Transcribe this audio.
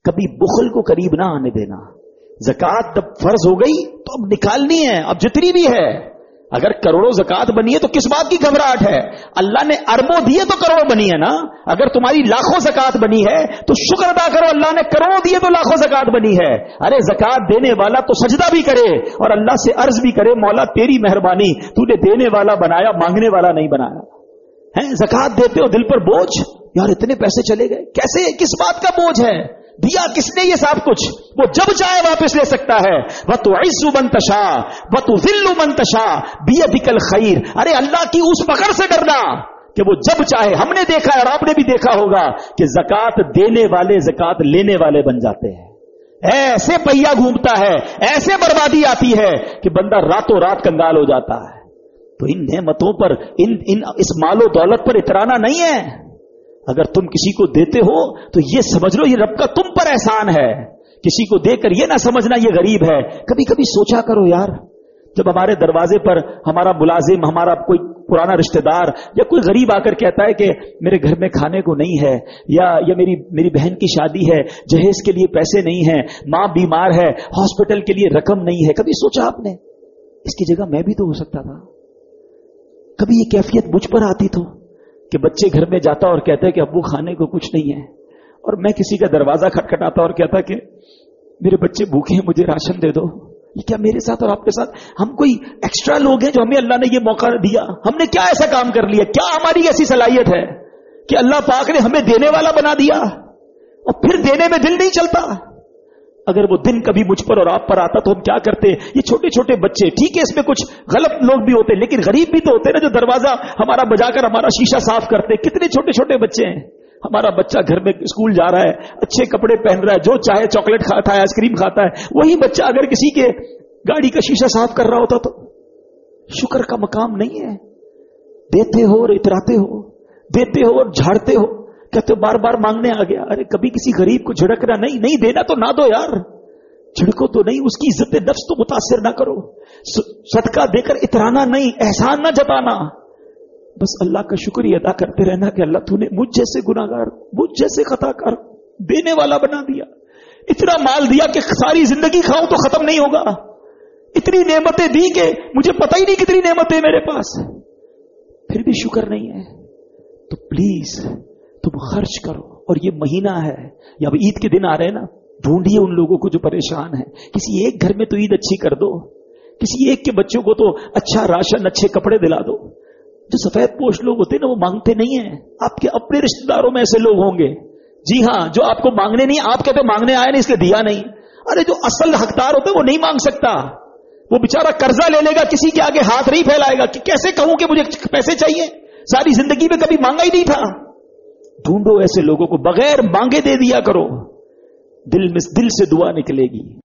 کبھی بخل کو قریب نہ آنے دینا. زکات جب فرض ہو گئی تو اب نکالنی ہے، اب جتنی بھی ہے. اگر کروڑوں زکات بنی ہے تو کس بات کی گھبراہٹ ہے؟ اللہ نے اربوں دیے تو کروڑوں بنی ہے نا. اگر تمہاری لاکھوں زکات بنی ہے تو شکر ادا کرو، اللہ نے کروڑوں دیے تو لاکھوں زکات بنی ہے. ارے زکات دینے والا تو سجدہ بھی کرے اور اللہ سے عرض بھی کرے، مولا تیری مہربانی، تو نے دینے والا بنایا، مانگنے والا نہیں بنایا ہے. زکات دیتے ہو دل پر بوجھ، یار اتنے پیسے چلے گئے، کیسے، کس بات کا بوجھ ہے؟ دیا کس نے یہ سب کچھ؟ وہ جب چاہے واپس لے سکتا ہے. وَتُعِزُّ مَن تَشَاءُ وَتُذِلُّ مَن تَشَاءُ بِيَدِكَ الْخَيْرُ. ارے اللہ کی اس پکڑ سے ڈرنا کہ وہ جب چاہے. ہم نے دیکھا ہے اور آپ نے بھی دیکھا ہوگا کہ زکات دینے والے زکات لینے والے بن جاتے ہیں. ایسے پہیا گھومتا ہے، ایسے بربادی آتی ہے کہ بندہ راتوں رات کنگال ہو جاتا ہے. تو ان نعمتوں پر، اس مال و دولت پر اترانا نہیں ہے. اگر تم کسی کو دیتے ہو تو یہ سمجھ لو یہ رب کا تم پر احسان ہے. کسی کو دے کر یہ نہ سمجھنا یہ غریب ہے. کبھی کبھی سوچا کرو یار، جب ہمارے دروازے پر ہمارا ملازم، ہمارا کوئی پرانا رشتہ دار یا کوئی غریب آ کر کہتا ہے کہ میرے گھر میں کھانے کو نہیں ہے، یا میری بہن کی شادی ہے، جہیز کے لیے پیسے نہیں ہیں، ماں بیمار ہے، ہاسپٹل کے لیے رقم نہیں ہے، کبھی سوچا آپ نے اس کی جگہ میں بھی تو ہو سکتا تھا؟ کبھی یہ کیفیت مجھ پر آتی تو کہ بچے گھر میں جاتا اور کہتا ہے کہ ابو کھانے کو کچھ نہیں ہے، اور میں کسی کا دروازہ کھٹکھٹاتا اور کہتا کہ میرے بچے بھوکے ہیں، مجھے راشن دے دو. یہ کیا میرے ساتھ اور آپ کے ساتھ ہم کوئی ایکسٹرا لوگ ہیں جو ہمیں اللہ نے یہ موقع دیا؟ ہم نے کیا ایسا کام کر لیا؟ کیا ہماری ایسی صلاحیت ہے کہ اللہ پاک نے ہمیں دینے والا بنا دیا اور پھر دینے میں دل نہیں چلتا؟ اگر وہ دن کبھی مجھ پر اور آپ پر آتا تو ہم کیا کرتے؟ یہ چھوٹے چھوٹے بچے، ٹھیک ہے اس میں کچھ غلط لوگ بھی ہوتے لیکن غریب بھی تو ہوتے نا، جو دروازہ ہمارا بجا کر ہمارا شیشہ صاف کرتے. کتنے چھوٹے چھوٹے بچے ہیں. ہمارا بچہ گھر میں اسکول جا رہا ہے، اچھے کپڑے پہن رہا ہے، جو چاہے چاکلیٹ کھاتا ہے، آئس کریم کھاتا ہے. وہی بچہ اگر کسی کے گاڑی کا شیشہ صاف کر رہا ہوتا تو شکر کا مقام نہیں ہے. دیتے ہو اور اتراتے ہو، دیتے ہو اور جھاڑتے ہو، کہتے بار بار مانگنے آ گیا. ارے کبھی کسی غریب کو جھڑکنا نہیں دینا تو نہ دو یار، جھڑکو تو نہیں، اس کی عزت نفس تو متاثر نہ کرو. صدقہ دے کر اترانا نہیں، احسان نہ جتانا، بس اللہ کا شکریہ ادا کرتے رہنا کہ اللہ تو نے مجھ جیسے گناہگار، مجھ جیسے خطا کار دینے والا بنا دیا. اتنا مال دیا کہ ساری زندگی کھاؤں تو ختم نہیں ہوگا. اتنی نعمتیں دی کہ مجھے پتہ ہی نہیں کتنی نعمتیں میرے پاس، پھر بھی شکر نہیں ہے. تو پلیز تم خرچ کرو. اور یہ مہینہ ہے، یا اب عید کے دن آ رہے ہیں نا، ڈھونڈیے ان لوگوں کو جو پریشان ہیں. کسی ایک گھر میں تو عید اچھی کر دو، کسی ایک کے بچوں کو تو اچھا راشن، اچھے کپڑے دلا دو. جو سفید پوش لوگ ہوتے ہیں نا وہ مانگتے نہیں ہیں. آپ کے اپنے رشتہ داروں میں ایسے لوگ ہوں گے، جی ہاں، جو آپ کو مانگنے نہیں، آپ کہتے مانگنے آئے نہیں اس لیے دیا نہیں. ارے جو اصل حقدار ہوتے ہیں وہ نہیں مانگ سکتا. وہ بیچارہ قرضہ لے لے گا، کسی کے آگے ہاتھ نہیں پھیلائے گا کہ کیسے کہوں کہ مجھے پیسے چاہیے، ساری زندگی میں کبھی مانگا ہی نہیں تھا. ڈھونڈو ایسے لوگوں کو، بغیر مانگے دے دیا کرو، دل سے دعا نکلے گی.